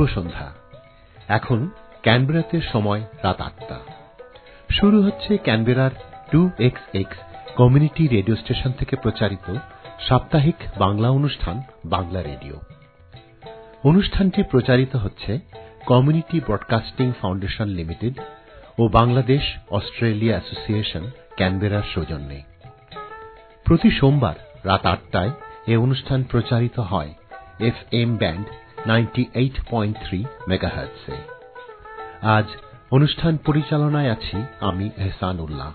সন্ধ্যা। এখন ক্যানবেরাতে সময় রাত ৮টা। শুরু হচ্ছে ক্যানবেরার 2XX কমিউনিটি রেডিও স্টেশন থেকে প্রচারিত সাপ্তাহিক বাংলা অনুষ্ঠান বাংলা রেডিও। অনুষ্ঠানটি প্রচারিত হচ্ছে কমিউনিটি ব্রডকাস্টিং ফাউন্ডেশন লিমিটেড ও বাংলাদেশ অস্ট্রেলিয়া অ্যাসোসিয়েশন ক্যানবেরার সৌজন্যে। প্রতি সোমবার রাত ৮টায় এ অনুষ্ঠান প্রচারিত হয় FM ব্যান্ড 98.3 মেগাহার্টজে। আজ অনুষ্ঠান পরিচালনায় আছি আমি এহসান উল্লাহ।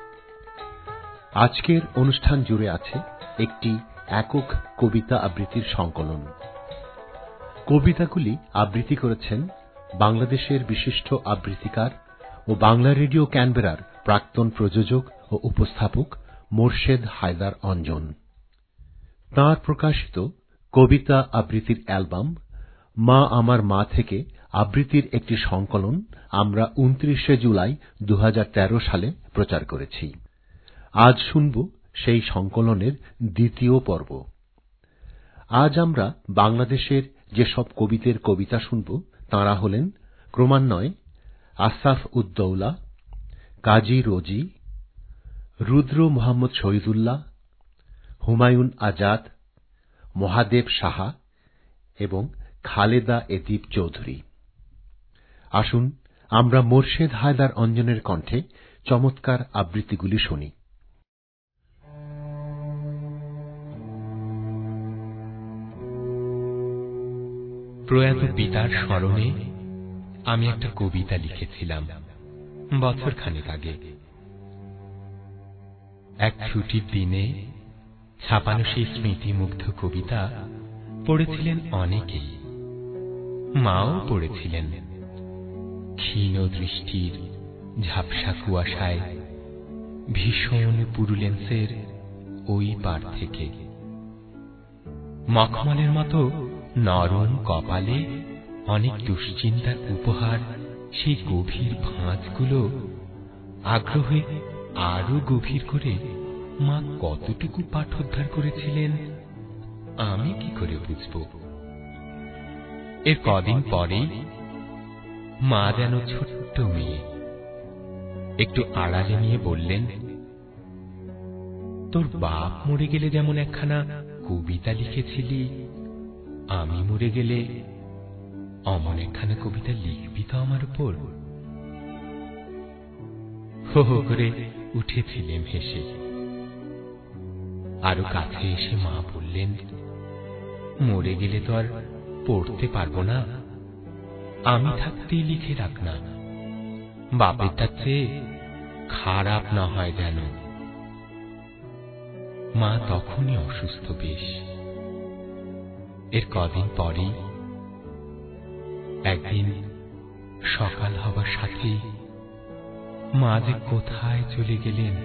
আজকের অনুষ্ঠান জুড়ে আছে একটি একক কবিতা আবৃত্তির সংকলন। কবিতাগুলি আবৃত্তি করেছেন বাংলাদেশের বিশিষ্ট আবৃত্তিকার ও বাংলা রেডিও ক্যানবেরার প্রাক্তন প্রযোজক ও উপস্থাপক মোর্শেদ হায়দার অঞ্জন। তাঁর প্রকাশিত কবিতা আবৃত্তির অ্যালবাম মা আমার মা থেকে আবৃত্তির একটি সংকলন আমরা ২৯শে জুলাই ২০১৩ সালে প্রচার করেছি। আজ শুনব সেই সংকলনের দ্বিতীয় পর্ব। আজ আমরা বাংলাদেশের যেসব কবিদের কবিতা শুনব তাঁরা হলেন ক্রমান্বয়ে আসাফ উদ্দৌলা, কাজী রোজি, রুদ্র মোহাম্মদ শহীদুল্লাহ, হুমায়ুন আজাদ, মহাদেব সাহা এবং খালেদা এদিব চৌধুরী। আসুন আমরা মোর্শেদ হায়দার অঞ্জনের কণ্ঠে চমৎকার আবৃত্তিগুলি শুনি। প্রয়াত পিতার স্মরণে আমি একটা কবিতা লিখেছিলাম বছর খানেক আগে। এক ছুটির দিনে ছাপানো সেই স্মৃতিমুগ্ধ কবিতা পড়েছিলেন অনেকেই, মাও পড়েছিলেন। ক্ষীণ দৃষ্টির ঝাপসা কুয়াশায় ভীষণ পুরুলেন্সের ওই পার থেকে মখমলের মতো নরম কপালে অনেক দুশ্চিন্তার উপহার সেই গভীর ভাঁজগুলো আগ্রহে আরো গভীর করে মা কতটুকু পাঠোদ্ধার করেছিলেন আমি কি করে বুঝব। এর কদিন পরেই মা যেন ছোট্ট মেয়ে একটু আড়ালে নিয়ে বললেন, তোর বাপ মরে গেলে যেমন একখানা কবিতা লিখেছিলি, আমি মরে গেলে অমন একখানা কবিতা লিখবি তো আমার উপর। হো হো করে উঠেছিলেন হেসে। আরো কাছে এসে মা বললেন, মরে গেলে তো আর পড়তে পারবো না, আমি থাকতেই লিখে রাখ না, বাপেরটা চেয়ে খারাপ না হয় যেন। মা তখনই অসুস্থ বেশ। এর কদিন পরেই একদিন সকাল হবার সাথেই মা যে কোথায় চলে গেলেন।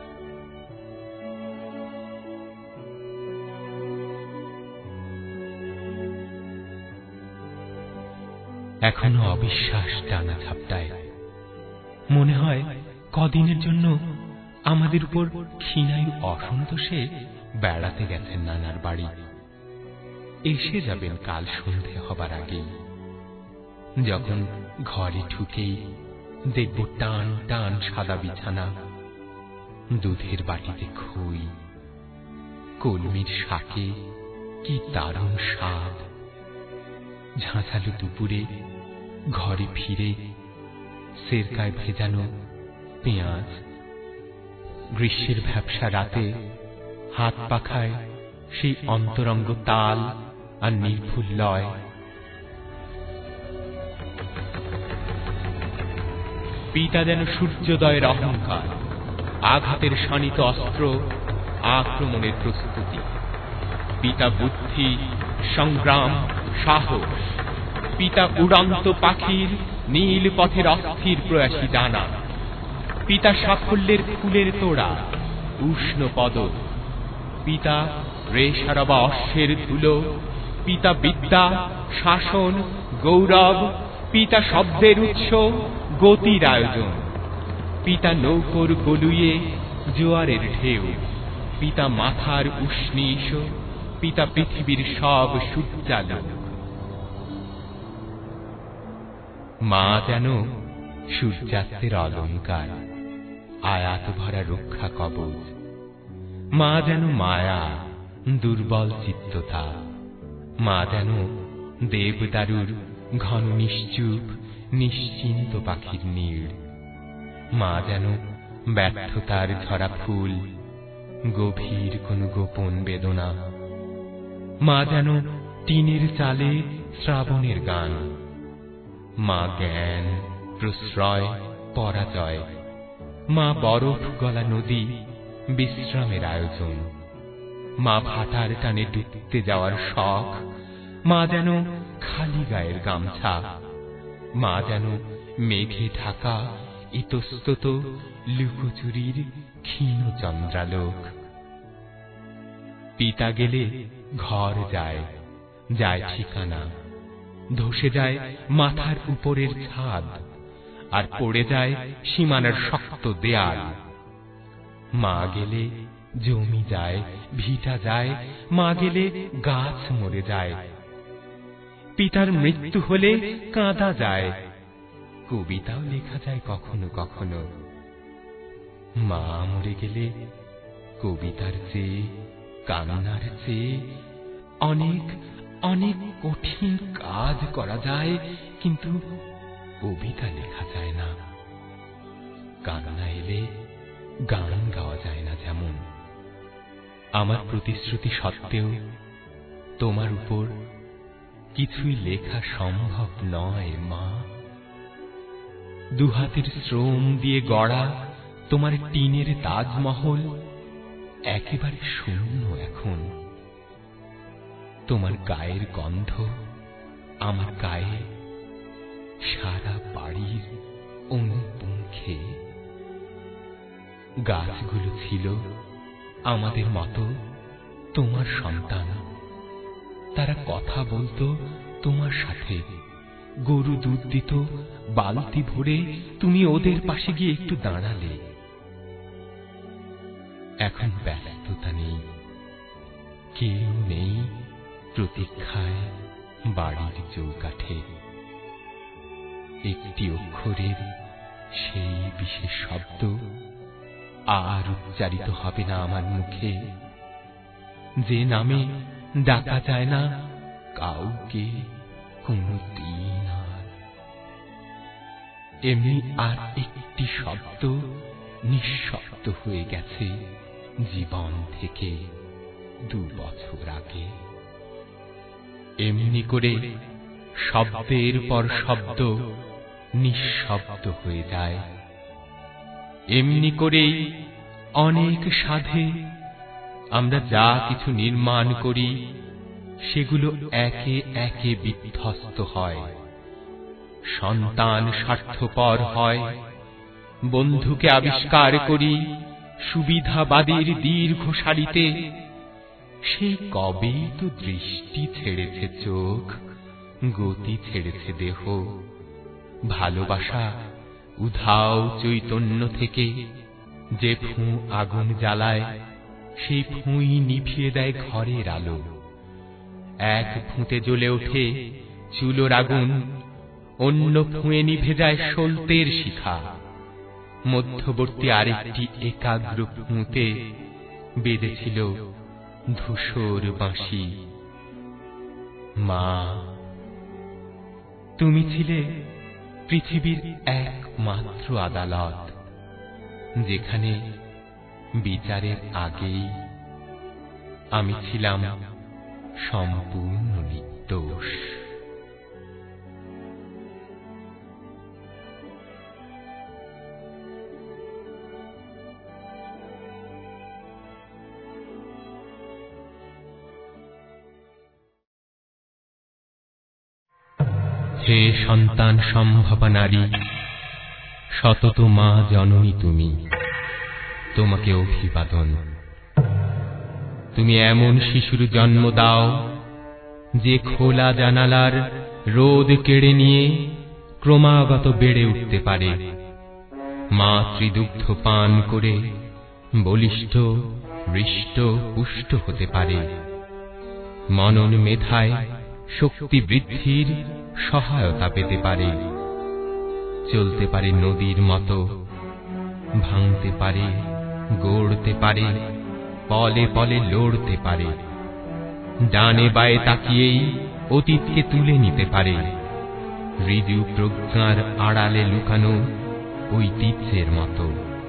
এখনো অবিশ্বাস টানা ঝাপটায়। মনে হয় কদিনের জন্য আমাদের উপর ক্ষীণায়ু অসন্তোষে বেড়াতে গেছেন নানার বাড়ি। এসে যাবেন কাল সন্ধে হবার আগেই। যখন ঘরে ঢুকেই দেখব টান টান সাদা বিছানা, দুধের বাটিতে খই, কলমির শাকে কি দারুণ স্বাদ। ঝাঁঝালো দুপুরে ঘরে ফিরে সেরকায় ভেজানো পেঁয়াজ, গ্রীষ্মের ভ্যাপসা রাতে হাত পাখায় সেই অন্তরঙ্গ তাল আর নির্ভুল লয়। পিতা যেন সূর্যোদয়ের অহংকার, আঘাতের শানিত অস্ত্র, আক্রমণের প্রস্তুতি। পিতা বুদ্ধি, সংগ্রাম, সাহস। পিতা উড়ন্ত পাখির নীল পথের অস্থির প্রয়াসী ডানা। পিতা সাফল্যের ফুলের তোড়া, উষ্ণ পদ। পিতা রেশারবা অশ্বের ধুলো। পিতা বিদ্যা, শাসন, গৌরব। পিতা শব্দের উৎস, গতির আয়োজন। পিতা নৌকোর গলুয়ে জোয়ারের ঢেউ। পিতা মাথার উষ্ণীষ। পিতা পৃথিবীর সব সূর্যালোক। মা যেন সূর্যাস্তের অলঙ্কার, আয়াত ভরা রক্ষা কবচ। মা যেন মায়া, দুর্বল চিত্ততা। মা যেন দেবদারুর ঘন নিশ্চুপ নিশ্চিন্ত পাখির নীড়। মা যেন ব্যর্থতার ঝরা ফুল, গভীর কোন গোপন বেদনা। মা যেন টিনের চালে শ্রাবণের গান। মা জ্ঞান, প্রশ্রয়, পরাজয়। মা বরফ গলা নদী, বিশ্রামের আয়োজন। মা ভাটার টানে ডুবতে যাওয়ার শখ। মা যেন খালি গায়ের গামছা। মা যেন মেঘে ঢাকা ইতস্তত লুকোচুরির ক্ষীণ চন্দ্রালোক। পিতা গেলে ঘর যায়, যায় ঠিকানা, ধসে যায় মাথার উপরের ছাদ, আর পড়ে যায় সীমানার শক্ত দেয়াল। মা গেলে জমি যায়, ভিটা যায়। মা গেলে গাছ মরে যায়। পিতার মৃত্যু হলে কাঁদা যায়, কবিতাও লেখা যায় কখনো কখনো। মা মরে গেলে কবিতার চেয়ে, কান্নার চেয়ে অনেক অনেক কঠিন কাজ করা যায়, কিন্তু কবিতা লেখা যায় না। কান্না এলে গান গাওয়া যায় না। যেমন আমার প্রতিশ্রুতি সত্ত্বেও তোমার উপর কিছুই লেখা সম্ভব নয় মা। দুহাতের শ্রম দিয়ে গড়া তোমার টিনের তাজমহল একেবারে শূন্য এখন। তোমার গায়ের গন্ধ আমার গায়ে, সারা বাড়ির অনুপুঙ্খে। গাছগুলো ছিল আমাদের মতো তোমার সন্তান। তারা কথা বলতো তোমার সাথে, গরু দুধ দিত বালতি ভরে, তুমি ওদের পাশে গিয়ে একটু দাঁড়ালে। এখন ব্যস্ততা নেই, কেউ নেই প্রতীক্ষায় বাড়ির চৌকাঠে। একটি অক্ষরের সেই বিশেষ শব্দ আর উচ্চারিত হবে না আমার মুখে, যে নামে ডাকা যায় না কাউকে কোনদিন আর। এমনি আর একটি শব্দ নিঃশব্দ হয়ে গেছে জীবন থেকে 2 বছর আগে। এমনি করে শব্দের পর শব্দ নিঃশব্দ হয়ে যায়। এমনি করেই অনেক সাধে আমরা যা কিছু নির্মাণ করি সেগুলো একে একে বিধ্বস্ত হয়। সন্তান স্বার্থপর হয়, বন্ধুকে আবিষ্কার করি সুবিধাবাদীর দীর্ঘ সারিতে। সেই কবেই তো দৃষ্টি ছেড়েছে চোখ, গতি ছেড়েছে দেহ। ভালোবাসা উধাও চৈতন্য থেকে যে ফুঁ আগুন জ্বালায়, সেই ফুঁই নিভিয়ে দেয় ঘরের আলো। এক ফুঁতে জ্বলে ওঠে চুলোর আগুন, অন্য ফুঁয়ে নিভে যায় সলতের শিখা। মধ্যবর্তী আরেকটি একাগ্র ফুঁতে বেঁধেছিল ধূসর বাঁশি। মা, তুমি ছিলে পৃথিবীর একমাত্র আদালত, যেখানে বিচারের আগেই আমি ছিলাম সম্পূর্ণ নির্দোষ। হে সন্তান সম্ভবা নারী, সতত মা জননী তুমি, তোমাকে অভিবাদন। তুমি এমন শিশুর জন্ম দাও যে খোলা জানালার রোদ কেড়ে নিয়ে ক্রমাগত বেড়ে উঠতে পারে, মাতৃদুগ্ধ পান করে বলিষ্ঠ, হৃষ্ট, পুষ্ট হতে পারে, মনন মেধায় শক্তি বৃদ্ধির সহায়তা পেতে পারে, চলতে পারে নদীর মতো, ভাঙতে পারে, গড়তে পারে, পলে পলে লড়তে পারে, ডানে বায়ে তাকিয়েই অতীতকে তুলে নিতে পারে, ঋজু প্রজ্ঞার আড়ালে লুকানো ঐতিহ্যের মতো।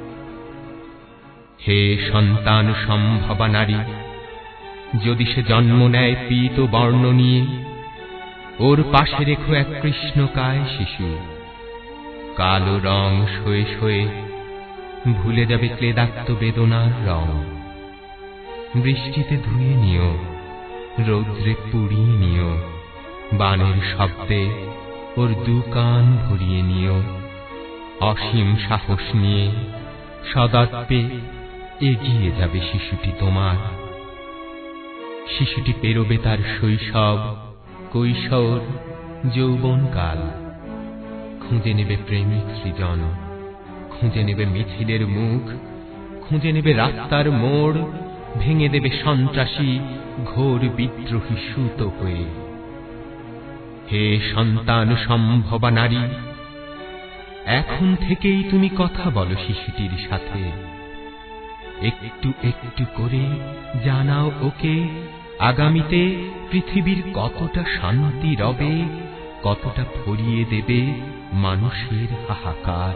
হে সন্তান সম্ভবা নারী, যদি সে জন্ম নেয় পীত বর্ণ নিয়ে, ওর পাশে রেখো এক কৃষ্ণকায় শিশু। কালো রং শোয়ে শোয়ে ভুলে যাবে ক্লেদাক্ত বেদনার রং। বৃষ্টিতে ধুয়ে নিও, রৌদ্রে পুড়িয়ে নিও, বানের শব্দে ওর দু কান ভরিয়ে নিও। অসীম সাহস নিয়ে সদর্পে এগিয়ে যাবে শিশুটি তোমার। শিশুটি পেরোবে তার শৈশব, কৈশোর, যৌবনকাল। খুঁজে নেবে প্রেমিক সৃজন, খুঁজে নেবে মিছিলের মুখ, খুঁজে নেবে রাস্তার মোড়, ভেঙে দেবে সন্ত্রাসী ঘোর বিদ্রোহী সুত হয়ে। হে সন্তান সম্ভবা নারী, এখন থেকেই তুমি কথা বলো শিশুটির সাথে। একটু একটু করে জানাও ওকে আগামীতে পৃথিবীর কতটা শান্তি রবে, কতটা ভরিয়ে দেবে মানুষের হাহাকার।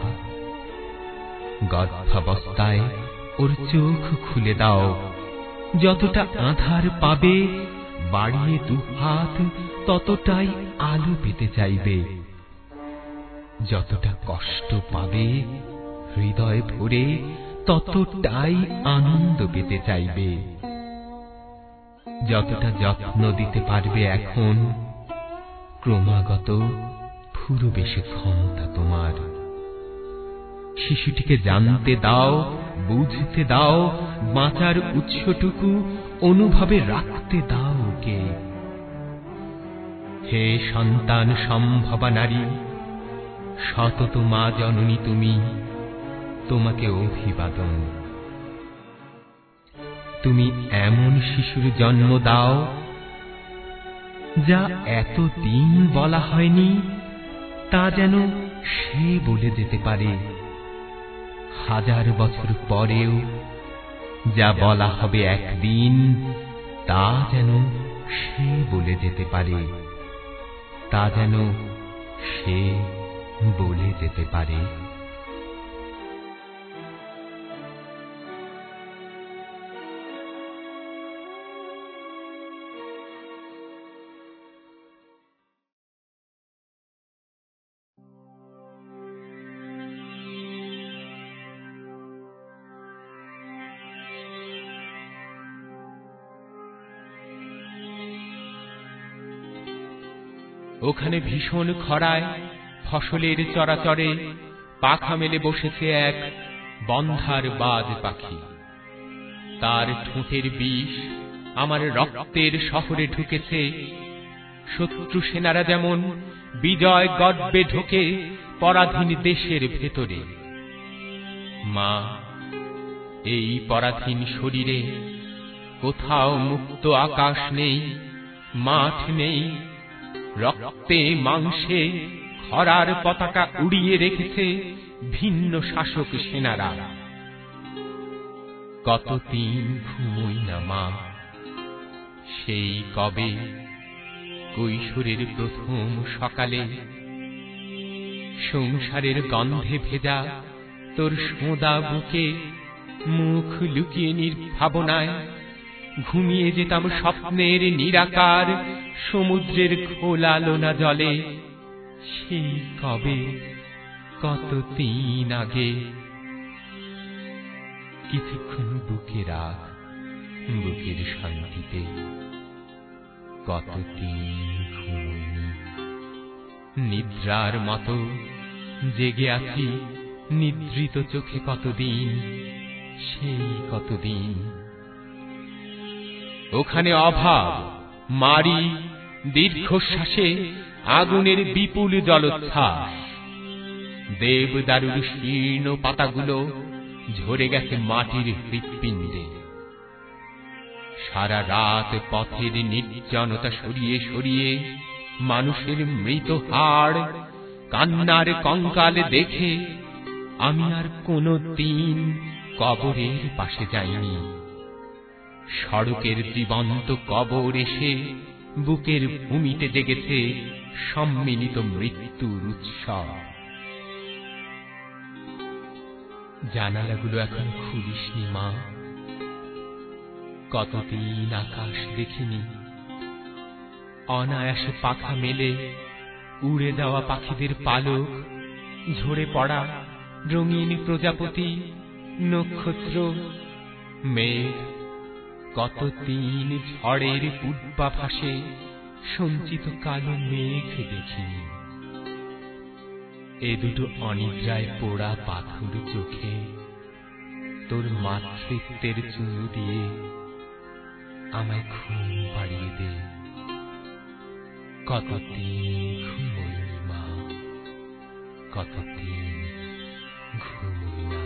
গর্ভাবস্থায় ওর চোখ খুলে দাও, যতটা আধার পাবে বাড়িয়ে দুহাত ততটাই আলো পেতে চাইবে। যতটা কষ্ট পাবে হৃদয় ভরে ততটাই আনন্দ পেতে চাইবে। যতটা যত্ন দিতে পারবে এখন, ক্রমাগত ফুরবে সে ক্ষমতা তোমার। শিশুটিকে জানতে দাও, বুঝতে দাও, বাঁচার উৎসটুকু অনুভবে রাখতে দাও ওকে। হে সন্তান সম্ভবা নারী, সতত মা জননী তুমি, তোমাকে অভিবাদন। তুমি এমন শিশুর জন্ম দাও যা এতদিন বলা হয়নি, তা যেন সে বলে যেতে পারে। 1000 বছর পরেও যা বলা হবে একদিন, তা যেন সে বলে যেতে পারে, তা যেন সে বলে যেতে পারে। ওখানে ভীষণ খরায় ফসলের চরাচরে পাখা মেলে বসেছে এক বন্ধার বাজ পাখি। তার ঠোঁটের বিষ আমার রক্তের শহরে ঢুকেছে। শত্রু সেনারা যেমন বিজয় গর্বে ঢোকে পরাধীন দেশের ভেতরে। মা, এই পরাধীন শরীরে কোথাও মুক্ত আকাশ নেই, মাঠ নেই। রক্তে মাংসে খরার পতাকা উড়িয়ে রেখেছে ভিন্ন শাসক সেনারা। কতদিন ঘুমোই না মা, সেই কবে কৈশোরের প্রথম সকালে। সংসারের গন্ধে ভেজা তোর সোঁদা বুকে মুখ লুকিয়ে নির্ভাবনায় ঘুমিয়ে যেতাম স্বপ্নের নিরাকার সমুদ্রের খোলা লোনা জলে। সেই কবে, কতদিন আগে। কিছুক্ষণ বুকে রাখ, বুকের শান্তিতে। কতদিন ঘুমোইনি, নিদ্রার মতো জেগে আছি নিদ্রিত চোখে কতদিন, সেই কতদিন। ওখানে অভাব, মারি, দীর্ঘশ্বাসে আগুনের বিপুল জলোচ্ছ্বাস। দেবদারুর শীর্ণ পাতাগুলো ঝরে গেছে মাটির হৃৎপিণ্ডে। সারা রাত পথের নির্জনতা সরিয়ে সরিয়ে মানুষের মৃত হাড় কান্নার কঙ্কাল দেখে আমি আর কোনো দিন কবরের পাশে যাইনি। সড়কের জীবন্ত কবর এসে বুকের ভূমিতে জেগেছে সম্মিলিত মৃত্যুর উৎসব। জানালাগুলো এখন খুলিসনি মা, কতদিন আকাশ দেখিনি। অনায়াসে পাখা মেলে উড়ে যাওয়া পাখিদের পালক, ঝরে পড়া রঙিন প্রজাপতি, নক্ষত্র, মেঘ, কতদিন ঝড়ের পূর্বাভাসে সঞ্চিত কালো মেঘ দেখিনি। এ দুটো অনিদ্রায় পোড়া পাথর চোখে তোর মাতৃত্বের চুমু দিয়ে আমায় ঘুম পাড়িয়ে দে। কতদিন ঘুমোইনি মা, কতদিন ঘুমোই না।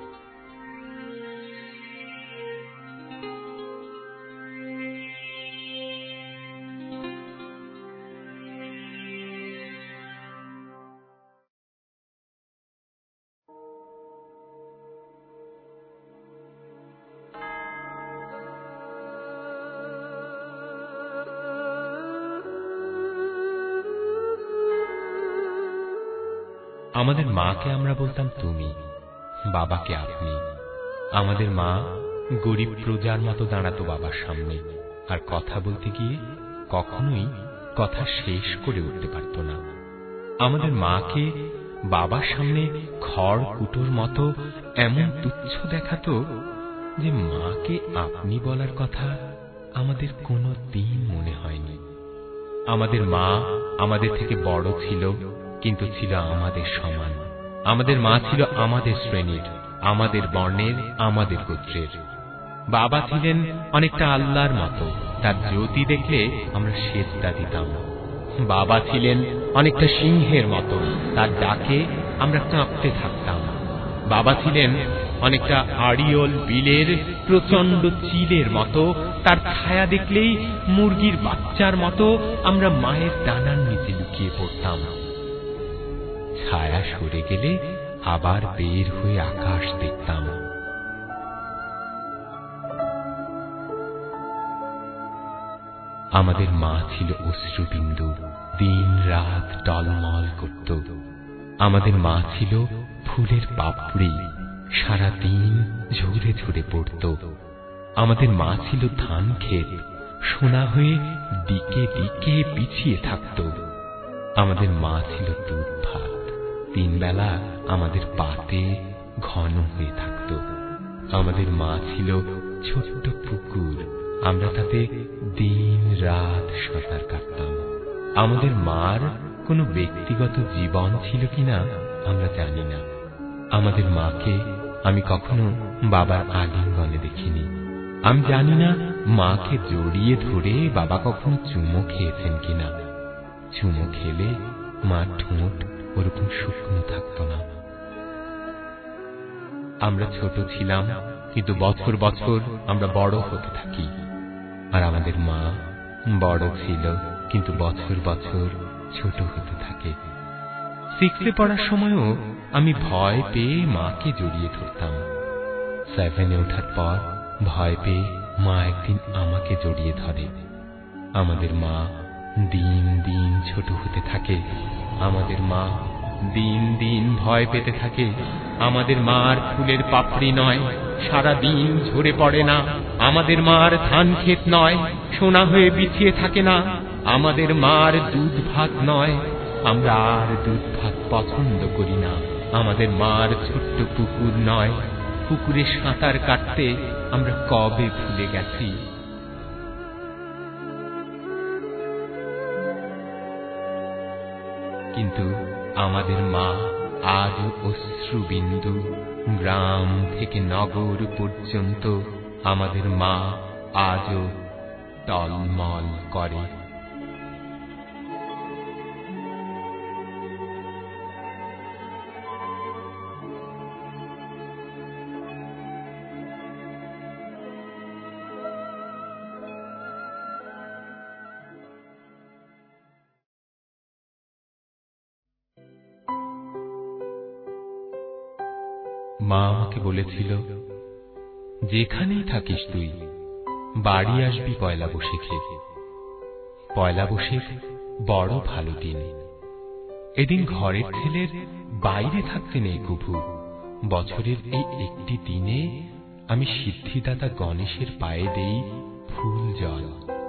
আমাদের মাকে আমরা বলতাম তুমি, বাবাকে আপনি। আমাদের মা গরিব প্রজার মতো দাঁড়াতো বাবার সামনে, আর কথা বলতে গিয়ে কখনোই কথা শেষ করে উঠতে পারত না। আমাদের মাকে বাবার সামনে খড় কুটোর মতো এমন তুচ্ছ দেখাতো যে মাকে আপনি বলার কথা আমাদের কোনো দিন মনে হয়নি। আমাদের মা আমাদের থেকে বড় ছিল, কিন্তু ছিল আমাদের সমান। আমাদের মা ছিল আমাদের শ্রেণীর, আমাদের বর্ণের, আমাদের গোত্রের। বাবা ছিলেন অনেকটা আল্লাহর মতো, তার জ্যোতি দেখলে আমরা সেজদা দিতাম। বাবা ছিলেন অনেকটা সিংহের মতো, তার ডাকে আমরা কাঁপতে থাকতাম। বাবা ছিলেন অনেকটা আড়িয়ল বিলের প্রচন্ড চিলের মতো, তার ছায়া দেখলেই মুরগির বাচ্চার মতো আমরা মায়ের ডানার নিচে লুকিয়ে পড়তাম। ছায়া সরে গেলে আবার বের হয়ে আকাশ দেখতাম। আমাদের মা ছিল অশ্রুবিন্দু, দিন রাত টলমল করত। আমাদের মা ছিল ফুলের পাপড়ি, সারা দিন ঝরে ঝরে পড়ত। আমাদের মা ছিল ধান ক্ষেত, সোনা হয়ে দিকে দিকে পিছিয়ে থাকত। আমাদের মা ছিল দুধ ভাত, তিন বেলা আমাদের পাতে ঘন হয়ে থাকত। আমাদের মা ছিল ছোট্ট পুকুর, আমরা তাতে দিন রাত সাঁতার কাটতাম। আমাদের মার কোনো ব্যক্তিগত জীবন ছিল কিনা আমরা জানি না। আমাদের মাকে আমি কখনো বাবার আলিঙ্গনে দেখিনি। আমি জানি না মাকে জড়িয়ে ধরে বাবা কখনো চুমো খেয়েছেন কিনা। চুমো খেলে মার ঠোঁট ওরকম শুকনো থাকত না। আমরা ছোট ছিলাম, কিন্তু বছর বছর আমরা বড় হতে থাকি। আর আমাদের মা বড় ছিল, কিন্তু বছর বছর ছোট হতে থাকে। 6 পড়ার সময়ও আমি ভয় পেয়ে মাকে জড়িয়ে ধরতাম। 7 ওঠার পর ভয় পেয়ে মা একদিন আমাকে জড়িয়ে ধরে। আমাদের মা দিন দিন ছোট হতে থাকে। আমাদের মা দিন দিন ভয় পেতে থাকে। আমাদের মার ফুলের পাপড়ি নয়, সারা দিন ঝরে পড়ে না। আমাদের মার ধান ক্ষেত নয়, সোনা হয়ে বিছিয়ে থাকে না। আমাদের মার দুধ ভাত নয়, আমরা আর দুধ ভাত পছন্দ করি না। আমাদের মার ছোট্ট পুকুর নয়, পুকুরে সাঁতার কাটতে আমরা কবে ভুলে গেছি। কিন্তু আমাদের মা আজও অশ্রুবিন্দু, গ্রাম থেকে নগর পর্যন্ত আমাদের মা আজও টলমল করে। মা আমাকে বলেছিল, যেখানেই থাকিস তুই বাড়ি আসবি পয়লা বৈশাখে। পয়লা বৈশাখ বড় ভালো দিন। এদিন ঘরের ছেলের বাইরে থাকতে নেই কভু। বছরের এই একটি দিনে আমি সিদ্ধিদাতা গণেশের পায়ে দেই ফুল জল।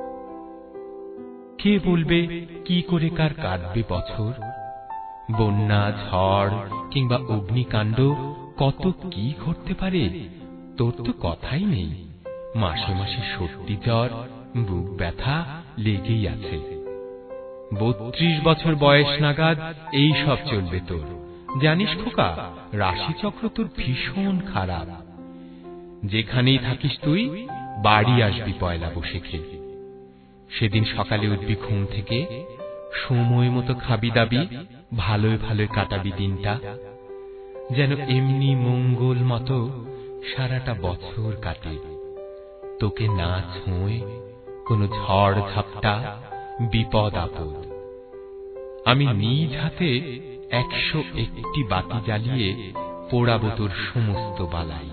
কে বলবে কি করে কার কাটবে বছর? বন্যা, ঝড় কিংবা অগ্নিকাণ্ড কত কি ঘটতে পারে, তোর তো কথাই নেই। মাসে মাসে সর্দি জ্বর, বুক ব্যথা লেগেই আছে। 32 বছর বয়স নাগাদ এই সব চলবে তোর। জানিস খোকা, রাশিচক্র তোর ভীষণ খারাপ। যেখানেই থাকিস তুই বাড়ি আসবি পয়লা বৈশাখে। সেদিন সকালে উঠবি ঘুম থেকে, সময় মতো খাবি দাবি, ভালোই ভালোই কাটাবি দিনটা, যেন এমনি মঙ্গল মতো সারাটা বছর কাটে। তোকে না ছোঁয় কোনো ঝড় ঝাপটা, বিপদ আপদ। আমি নিজ হাতে 101টি বাতি জ্বালিয়ে পোড়াবো তোর সমস্ত বালাই।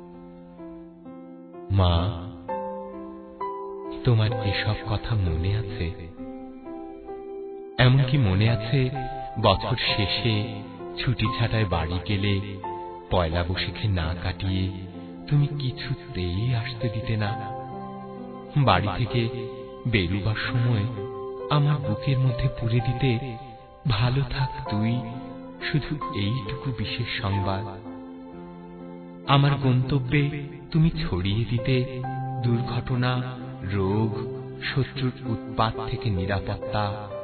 মা, তোমার এসব কথা মনে আছে? এমনকি মনে আছে বছর শেষে ছুটি ছাটায় বাড়ি গেলে পয়লা বৈশাখে না কাটিয়ে তুমি কিছুতেই আসতে দিতে না? বাড়ি থেকে বেরুবার সময় আমার বুকের মধ্যে পুরে দিতে, ভালো থাক তুই, শুধু এইটুকু বিশেষ সংবাদ। আমার গন্তব্যে তুমি ছড়িয়ে দিতে দুর্ঘটনা, রোগ, শত্রুর উৎপাত থেকে নিরাপত্তা।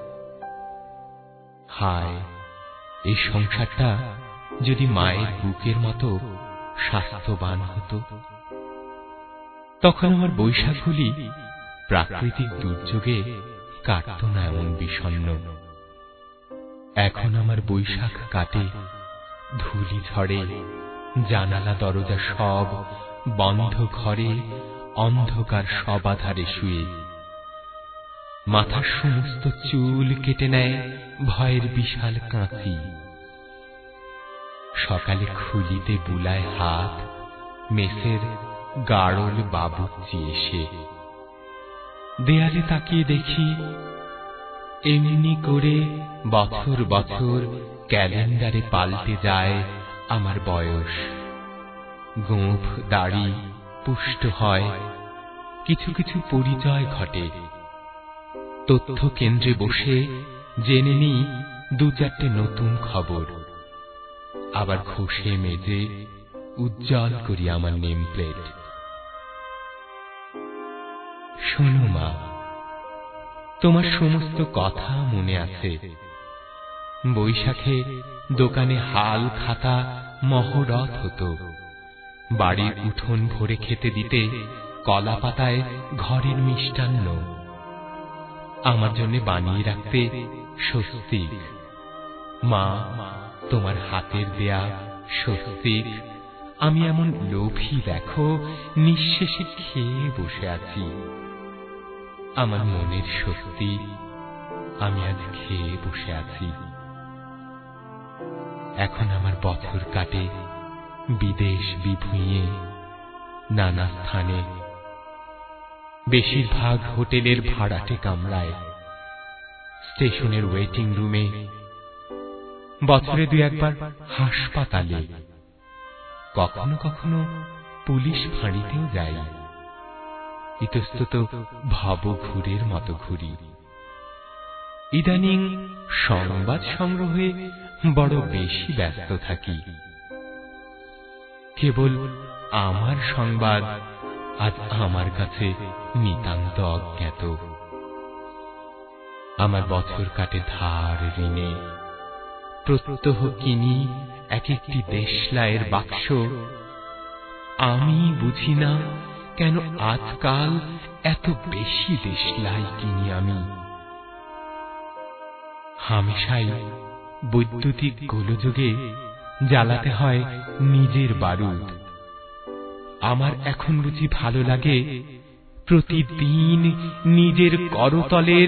হায়, এই সংসারটা যদি মায়ের বুকের মতো স্বাস্থ্যবান হতো। তখন আমার বৈশাখগুলি প্রাকৃতিক দুর্যোগে কাটত না এমন বিষণ্ণ। এখন আমার বৈশাখ কাটে ধুলি ঝড়ে, জানালা দরজা সব বন্ধ ঘরে, অন্ধকার সবাধারে শুয়ে। মাথার সমস্ত চুল কেটে নেয় ভয়ের বিশাল কাঁচি। সকালে খুলিতে বুলায় হাত মেসের গাড়ল বাবুর্চি এসে। দেয়ালে তাকিয়ে দেখি এমনি করে বছর বছর ক্যালেন্ডারে পাল্টে যায় আমার বয়স। গোঁফ দাড়ি পুষ্ট হয়, কিছু কিছু পরিচয় ঘটে। তথ্য কেন্দ্রে বসে জেনে নিই 2-4টে নতুন খবর। আবার ঘষে মেজে উজ্জ্বল করি আমার নেম প্লেট। শোনো মা, তোমার সমস্ত কথা মনে আছে। বৈশাখে দোকানে হাল খাতা মহরত হতো। বাড়ির উঠোন ভরে খেতে দিতে কলা পাতায় ঘরের মিষ্টান্ন। আমার জন্য বানিয়ে রাখতে স্বস্তিক। মা, তোমার হাতের দেয়া স্বস্তিক আমি এমন লোভী দেখো নিঃশেষে খেয়ে বসে আছি। আমার মনের স্বস্তি আমি আজ খেয়ে বসে আছি। এখন আমার বছর কাটে বিদেশ বিভুঁইয়ে, নানা স্থানে। বেশিরভাগ হোটেলের ভাড়াটে কামরায়, স্টেশনের ওয়েটিং রুমে, বছরে 2-1বার হাসপাতালে, কখনো কখনো পুলিশ ফাঁড়িতেও যাই। ইতস্তত ভবঘুরের মতো ঘুরি। ইদানিং সংবাদ সংগ্রহে বড় বেশি ব্যস্ত থাকি। কেবল আমার সংবাদ আজ আমার কাছে নিতান্ত অজ্ঞাত। আমার বছর কাটে ধার ঋণে, প্রত্যহ কিনি 1-1টি দেশলাইয়ের বাক্স। আমি বুঝি না কেন আজকাল এত বেশি দেশলাই কিনি আমি। হামেশাই বৈদ্যুতিক গোলযোগে জ্বালাতে হয় নিজের বারুদ। আমার এখন বুঝি ভালো লাগে প্রতিদিন নিজের করতলের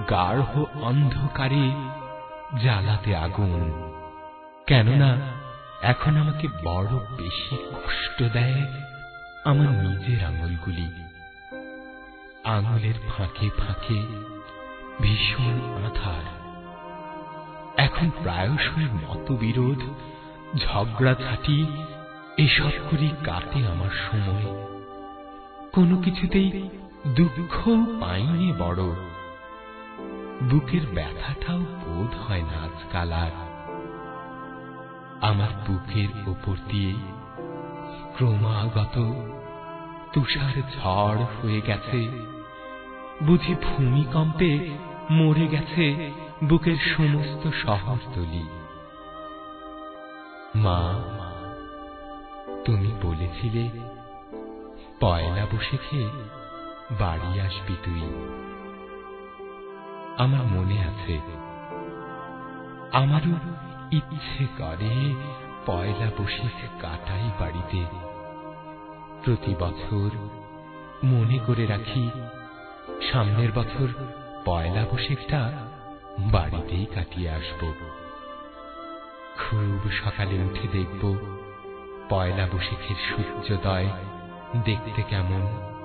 গাঢ় অন্ধকারে জ্বালাতে আগুন। কেননা এখন আমাকে বড় বেশি কষ্ট দেয় আমার নিজের আঙুলগুলি। আঙুলের ফাঁকে ফাঁকে ভীষণ আধার। এখন প্রায়শই মতবিরোধ, ঝগড়াঝাঁটি এসব করি কাটে আমার সময়। কোনো কিছুতেই দুঃখ পাইনি বড়, বুকের ব্যথাটাও বোধ হয় না আজকাল আর। আমার বুকের ওপর দিয়ে ক্রমাগত তুষার ঝড় হয়ে গেছে, বুঝি ভূমিকম্পে মরে গেছে বুকের সমস্ত শহরতলি। মা, তুমি বলেছিলে পয়লা বৈশাখে বাড়ি আসবি তুই। আমার মনে আছে, আমারও ইচ্ছে করে পয়লা বৈশাখ কাটাই বাড়িতে। প্রতি বছর মনে করে রাখি সামনের বছর পয়লা বৈশাখটা বাড়িতেই কাটিয়ে আসব। খুব সকালে উঠে দেখব পয়লা বৈশাখের সূর্যোদয় দেখতে কেমন।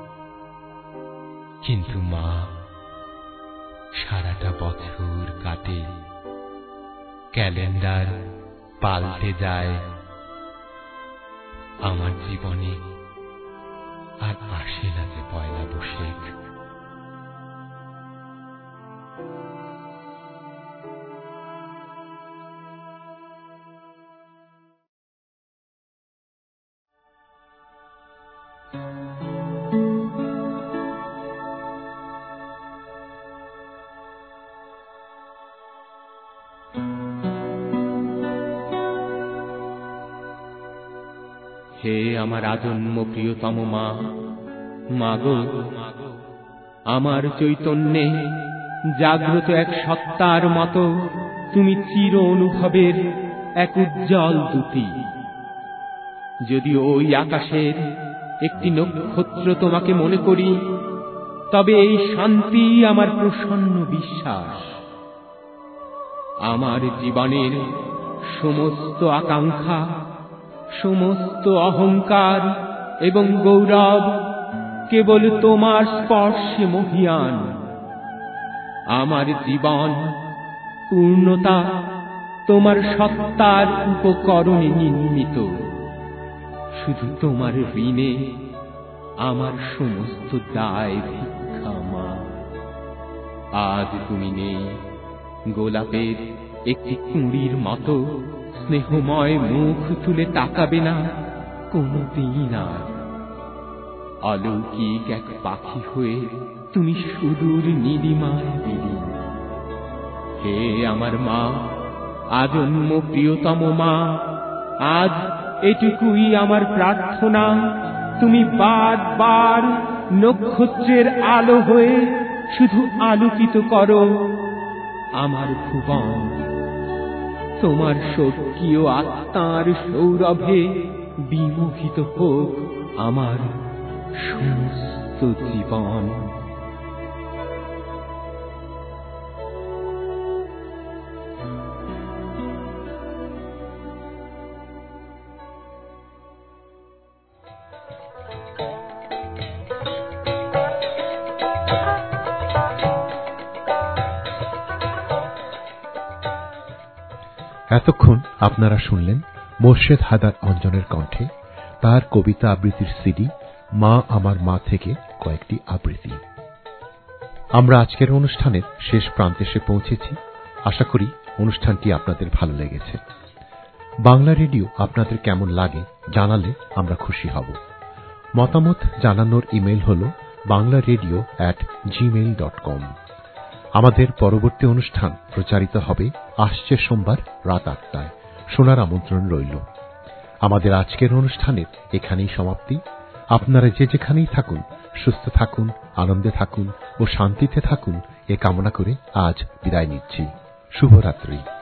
কিন্তু মা, সারাটা বছর কাটে, ক্যালেন্ডার পাল্টে যায়, আমার জীবনে আর আসে না যে পয়লা বৈশাখ। হে আমার আজন্ম প্রিয়তম মা, মাগো, আমার চৈতন্যে জাগ্রত এক সত্তার মতো তুমি চির অনুভবের এক উজ্জ্বল দ্যুতি। যদি ওই আকাশের একটি নক্ষত্র তোমাকে মনে করি, তবে এই শান্তি আমার প্রসন্ন বিশ্বাস। আমার জীবনের সমস্ত আকাঙ্ক্ষা, সমস্ত অহংকার এবং গৌরব কেবল তোমার স্পর্শে মহিয়ান। আমার জীবন পূর্ণতা তোমার সত্তার উপকরণে নির্মিত। শুধু তোমার ঋণে আমার সমস্ত দায় ভিক্ষা মা। আজ তুমি নেই, গোলাপের একটি কুঁড়ির মতো স্নেহময় মুখ তুলে তাকাবে না কোনদিন আর। অলৌকিক এক পাখি হয়ে তুমি সুদূর নীলিমায় বিলীন। হে আমার মা, আজন্ম প্রিয়তম মা, আজ এটুকুই আমার প্রার্থনা, তুমি বারবার নক্ষত্রের আলো হয়ে শুধু আলোকিত করো আমার ভুবন। তোমার স্বর্গীয় আত্মার সৌরভে বিমোহিত হোক আমার সমস্ত জীবন। এতক্ষণ আপনারা শুনলেন মোর্শেদ হায়দার অঞ্জনের কণ্ঠে তার কবিতা আবৃত্তির সিডি মা আমার মা থেকে কয়েকটি আবৃত্তি। আমরা আজকের অনুষ্ঠানের শেষ প্রান্তে এসে পৌঁছেছি। আশা করি অনুষ্ঠানটি আপনাদের ভালো লেগেছে। বাংলা রেডিও আপনাদের কেমন লাগে জানালে আমরা খুশি হব। মতামত জানানোর ইমেল হল banglaredio@gmail.com। আমাদের পরবর্তী অনুষ্ঠান প্রচারিত হবে আসছে সোমবার রাত ৮টায়। শোনার আমন্ত্রণ রইল। আমাদের আজকের অনুষ্ঠানের এখানেই সমাপ্তি। আপনারা যে যেখানেই থাকুন সুস্থ থাকুন, আনন্দে থাকুন ও শান্তিতে থাকুন এ কামনা করে আজ বিদায় নিচ্ছি। শুভরাত্রি।